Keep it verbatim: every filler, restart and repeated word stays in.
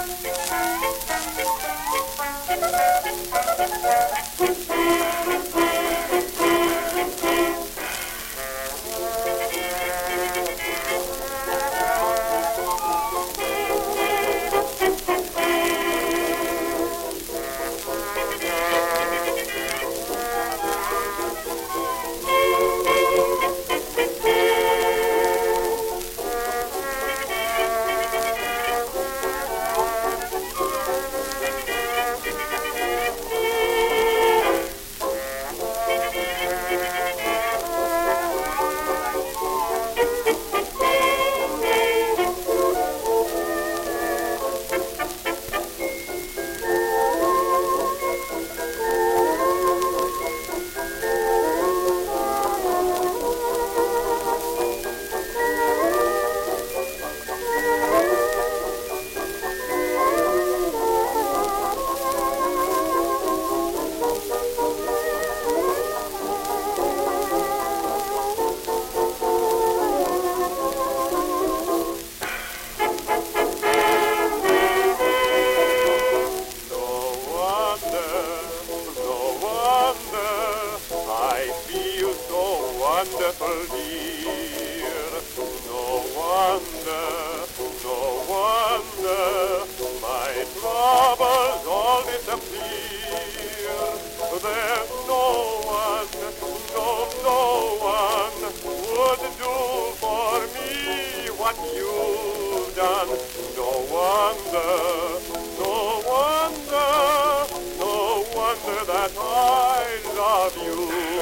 Wonderful dear, no wonder, no wonder, my troubles all disappear. There's no one, no, no one would do for me what you've done. No wonder, no wonder, no wonder that I love you.